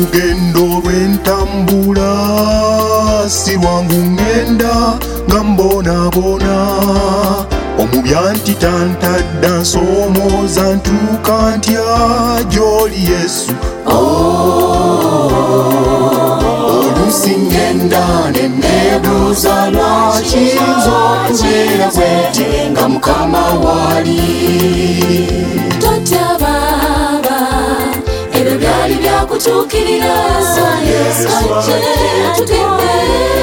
olugendo lwentambula si lwangu ngenda nga mbonabona omubi antitantadda nsomooza ntuuka ntya gy'oli Yesu oluusi ngenda ne neebuuza lwaki nza okubeera bwete nga Mukama waali totya baba ebyo byali byakutuukirira atugende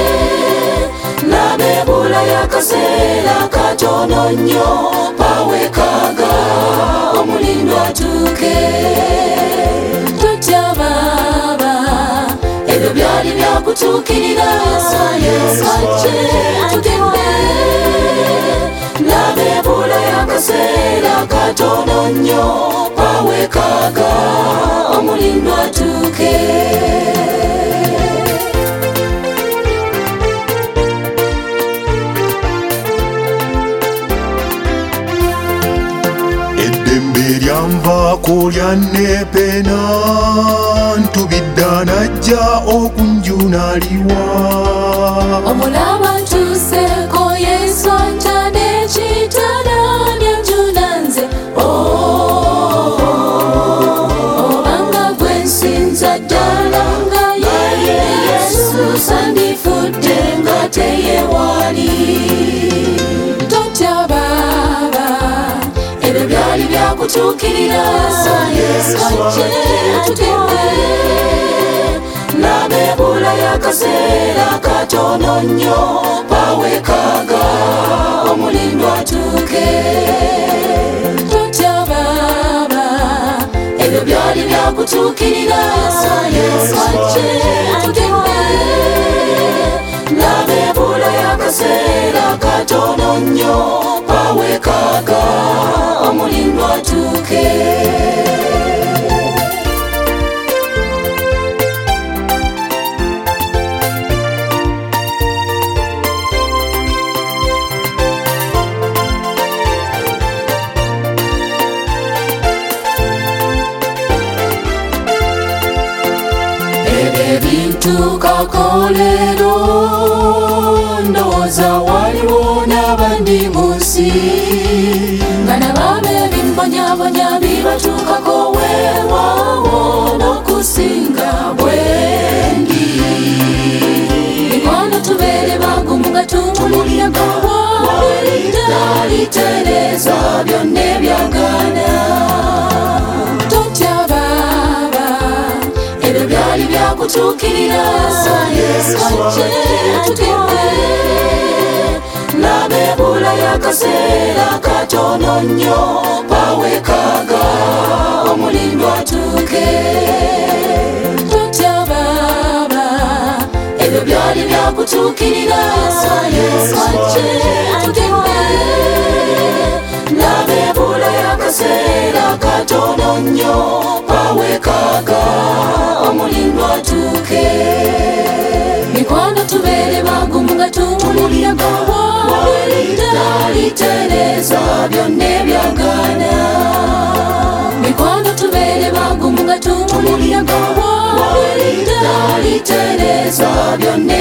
nabeebula y'akaseera katono nnyo pawekaaga omulindo atuuke totya baba ebyo byali byakutuukirira atugende nabeebula y'akaseera katono nnyo pawekaaga omulindo atuuke eddembe lyanvaako lyanneepena ntubidda najja okunjunaliwa omulaba ntuuseeko Yesu antadde ekitala lyanjuna nze obanga gwe nsinza ddala nga ye Yesu sandifudde nga teyewaali totya baba ebyo byali byakutuukirira atugende nabeebula y'akaseera katono nnyo pawekaaga omulindo atuuke totya baba ebyo byali byakutuukirira atugende nabeebula y'akaseera katono nnyo pawekaaga omulindo atuuke ebintukako leero ndowooza waliwo n'abandi mu nsi nga nababa ebimbonyabonya bibatuukako weewaawo n'okusinga bwendi mikwano tubeere bagumu nga tumulira nga walidda litereeza byonna ebyagaana totya baba ebyo byali byakutuukirira atugende nabeebula y'akaseera katono nnyo pawekaaga omulindo atuuke totya baba ebyo byali byakutuukirira atugende nabeebula y'akaseera katono nnyo pawekaaga omulindo atuuke mikwano tubeere bagumu nga tumulira nga walidda litereeza byonna ebyagaana mikwano tubeere bagumu nga tumulira nga walidda litereeza byonna